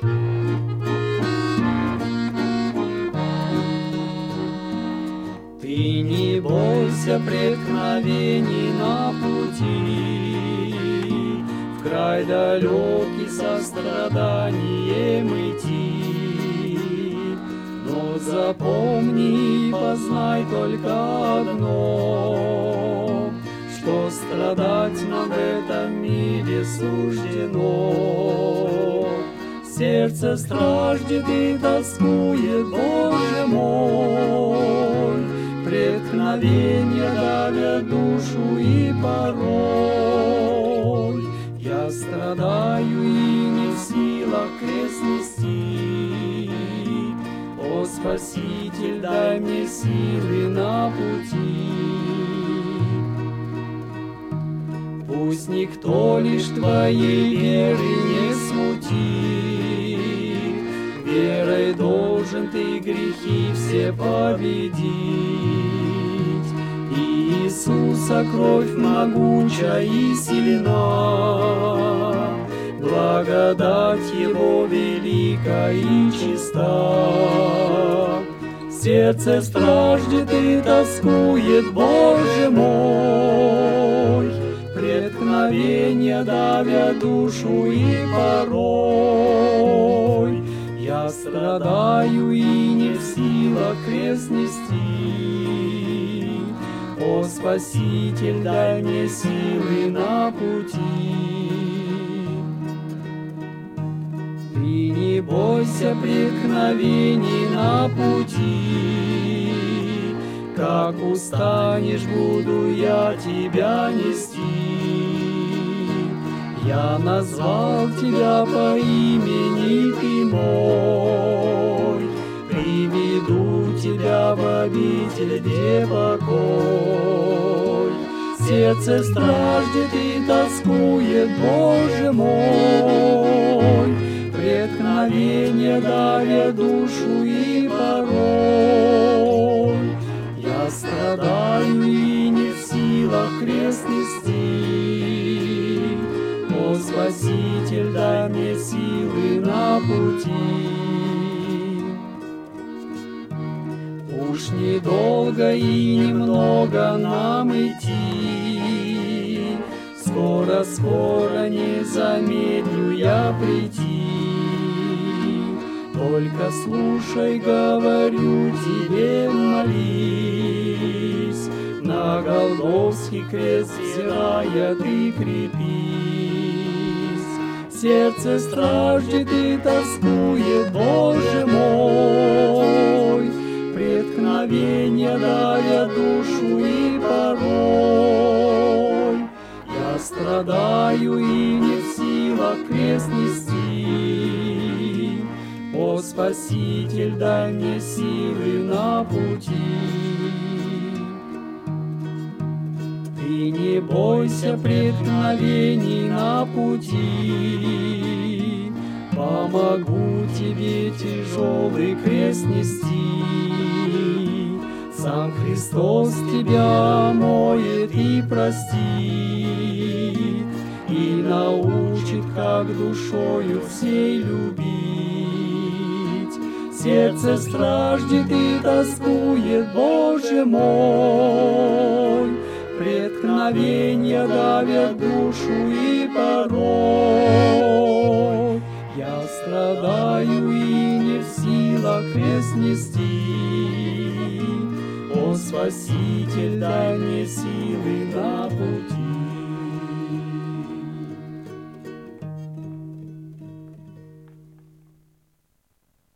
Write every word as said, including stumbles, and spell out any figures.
Ты не бойся преткновений на пути, в край далекий со страданием идти. Но запомни, познай только одно, что страдать нам в этом мире суждено. Сердце страждет и тоскует, Боже мой, преткновения давят душу и порой. Я страдаю и не в силах крест нести. О, Спаситель, дай мне силы на пути. Пусть никто лишь твоей веры не смутит, верой должен ты грехи все победить. Иисуса кровь могуча и сильна, благодать Его велика и чиста. Сердце страждет и тоскует, Боже мой, преткновения давят душу и порой. Я страдаю и не в силах крест нести. О, Спаситель, дай мне силы на пути. Ты не бойся преткновений на пути, как устанешь, буду я тебя нести. Я назвал тебя по имени, ты мой, приведу тебя в обитель, где покой. Сердце страждет и тоскует, Боже мой, преткновения давят душу и порой. Я страдаю и не в силах крест нести. О, Спаситель, дай мне силы на пути. Уж недолго и немного нам идти, скоро-скоро не замедлю я прийти. Только слушай, говорю тебе, молись, на Голгофский крест взирая ты крепись. Сердце страждет и тоскует, Боже мой, преткновения давят душу и порой. Я страдаю и не в силах крест нести. О, Спаситель, дай мне силы на пути. Ты не бойся преткновений на пути, помогу тебе тяжелый крест нести. Сам Христос тебя омоет и простит, и научит, как душою всей любить. Сердце страждет и тоскует, Боже мой, преткновения давят душу и порой. Я страдаю и не в силах крест нести. О, Спаситель, дай мне силы на пути.